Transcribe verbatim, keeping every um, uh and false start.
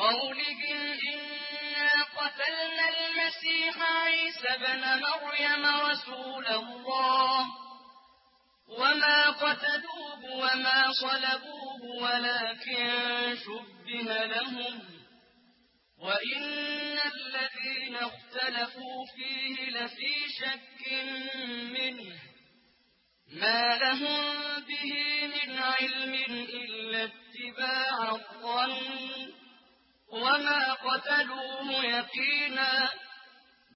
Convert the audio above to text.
قولهم إنا قتلنا المسيح عيسى ابن مريم رسول الله وما قتلوه وما صلبوه ولكن شبه لهم وإن الذين اختلفوا فيه لفي شك منه ما لهم به من علم إلا اتباع الظن وما قتلوه يقينا